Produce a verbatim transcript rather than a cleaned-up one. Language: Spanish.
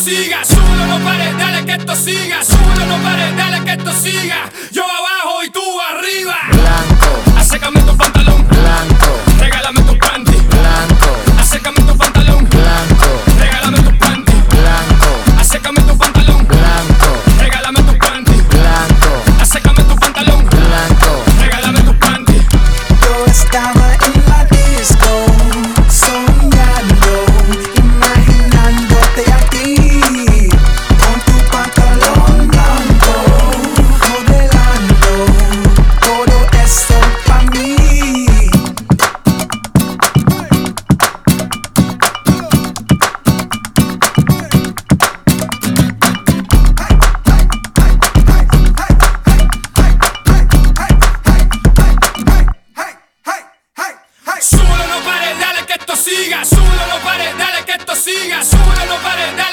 siga. Súbelo, no pares, dale que esto siga. Súbelo, no pares, dale que esto siga. Yo abajo y tú arriba. Blanco, Acércame tu pantalón. blanco, Regálame tu panty. blanco, Acércame tu pantalón. blanco, Regálame tu panty. blanco, Acércame tu pantalón. blanco, Regálame tu panty. blanco, Acércame tu pantalón. blanco. Regálame tu panty. Yo estaba en la disco, soñando, imaginándote a ti, con tu pantalón blanco, modelando, todo eso pa' mí. Súbelo, no pares, dale que esto siga. Súbelo, no pares, dale que esto siga. Súbelo, no pares, dale.